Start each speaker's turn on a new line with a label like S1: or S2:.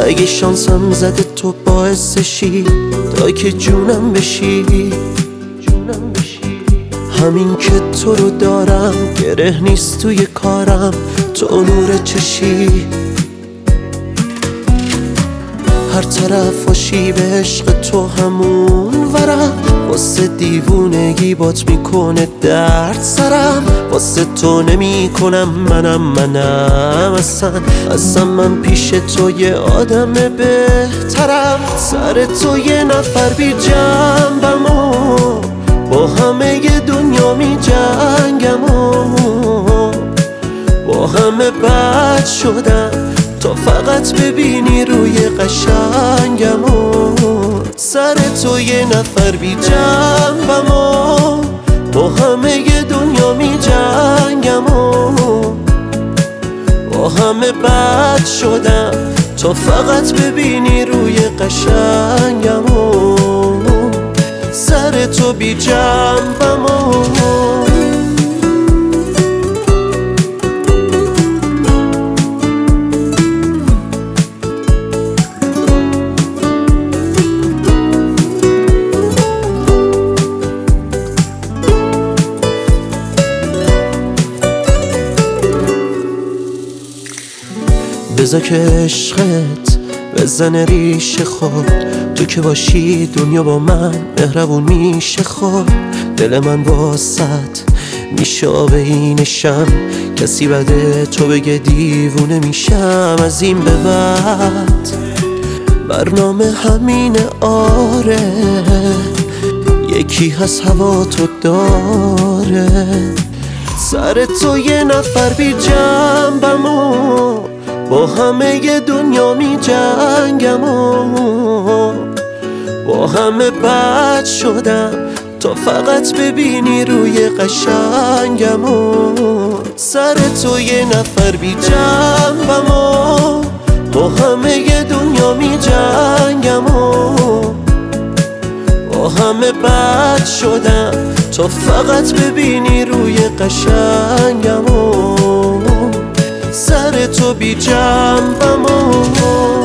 S1: اگه شانسم زده تو باعث شی تا که جونم بشی. همین که تو رو دارم گره نیست توی کارم، تو نور چشی. هر طرف باشی به عشق تو همون ورم، واسه دیوونگی بات میکنه درد سرم. واسه تو نمی کنم منم اصلا من پیش تو یه آدم بهترم. سر تو یه نفر بی جنبم و با همه دنیا می جنگم و با همه بد شدم تا فقط ببینی روی قشنگم و سر تو یه نفر بی جنبم و با همه دنیا می جنگم و با همه بد شدم تا فقط ببینی روی قشنگم و سر تو بی جنبم و بذار که عشقت بزنه ریشه خود، تو که باشی دنیا با من مهربون میشه. خود دل من واسط میشه آب اینشم، کسی بده تو بگه دیوونه میشم. از این به بعد برنامه همینه، آره یکی هست هوا تو داره. سر تو یه نفر بی جنبم و با همه دنیا می جنگم و با همه بد شدم تا فقط ببینی روی قشنگم و سر تو یه نفر بی جنبم و با همه دنیا می جنگم و با همه بد شدم تا فقط ببینی روی قشنگم و سر تو بی جنبم و